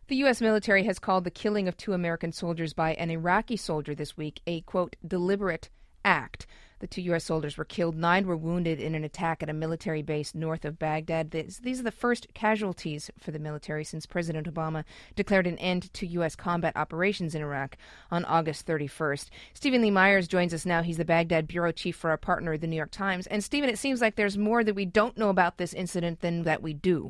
The U.S. military has called the killing of 2 American soldiers by an Iraqi soldier this week a, quote, deliberate act. The 2 U.S. soldiers were killed. 9 were wounded in an attack at a military base north of Baghdad. These are the first casualties for the military since President Obama declared an end to U.S. combat operations in Iraq on August 31st. Stephen Lee Myers joins us now. He's the Baghdad bureau chief for our partner, The New York Times. And Stephen, it seems like there's more that we don't know about this incident than that we do.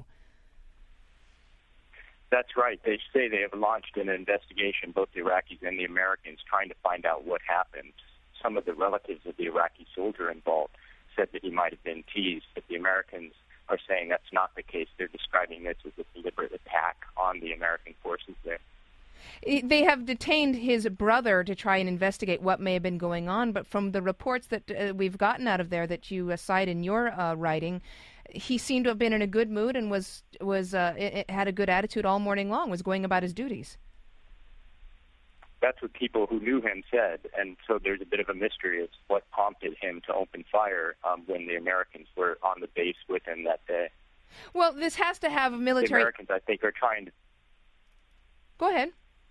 That's right. They say they have launched an investigation, both the Iraqis and the Americans, trying to find out what happened. Some of the relatives of the Iraqi soldier involved said that he might have been teased, but the Americans are saying that's not the case. They're describing this as a deliberate attack on the American forces there. They have detained his brother to try and investigate what may have been going on, but from the reports that we've gotten out of there that you cite in your writing, he seemed to have been in a good mood and had a good attitude all morning long, was going about his duties. That's what people who knew him said, and so there's a bit of a mystery as to what prompted him to open fire when the Americans were on the base with him that day. Well, this has to have a military... The Americans, I think, are trying to... Go ahead.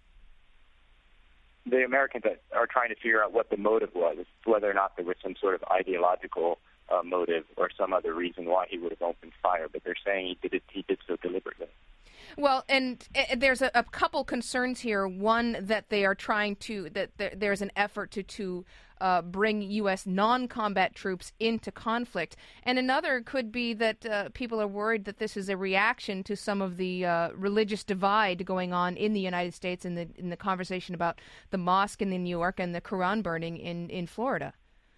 The Americans are trying to figure out what the motive was, whether or not there was some sort of ideological motive or some other reason why he would have opened fire, but they're saying he did so deliberately. Well, and there's a couple concerns here. One, that they are trying to, there's an effort to bring U.S. non-combat troops into conflict. And another could be that people are worried that this is a reaction to some of the religious divide going on in the United States in the conversation about the mosque in New York and the Quran burning in Florida.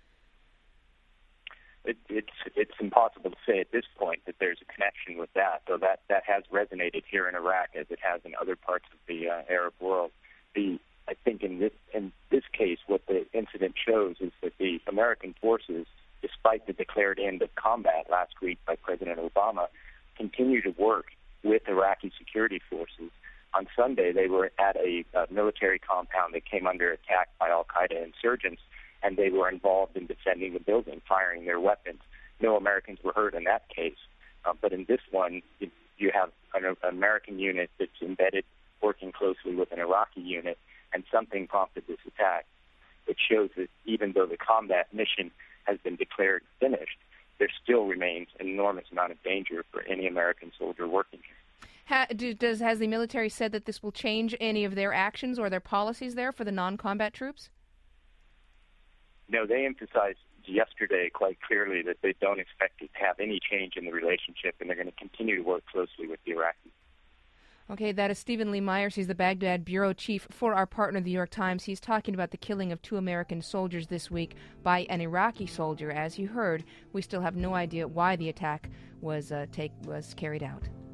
It's impossible to say at this point that there's a connection with that, though that has resonated here in Iraq as it has in other parts of the Arab world. I think in this case, what the incident shows is that the American forces, despite the declared end of combat last week by President Obama, continue to work with Iraqi security forces. On Sunday, they were at a military compound that came under attack by al-Qaeda insurgents, and they were involved in defending the building, firing their weapons. No Americans were hurt in that case. But in this one, you have an American unit that's embedded, working closely with an Iraqi unit, and something prompted this attack. It shows that even though the combat mission has been declared finished, there still remains an enormous amount of danger for any American soldier working here. Has the military said that this will change any of their actions or their policies there for the non-combat troops? No, they emphasized yesterday quite clearly that they don't expect it to have any change in the relationship, and they're going to continue to work closely with the Iraqis. Okay, that is Stephen Lee Myers. He's the Baghdad bureau chief for our partner, The New York Times. He's talking about the killing of 2 American soldiers this week by an Iraqi soldier. As you heard, we still have no idea why the attack was carried out.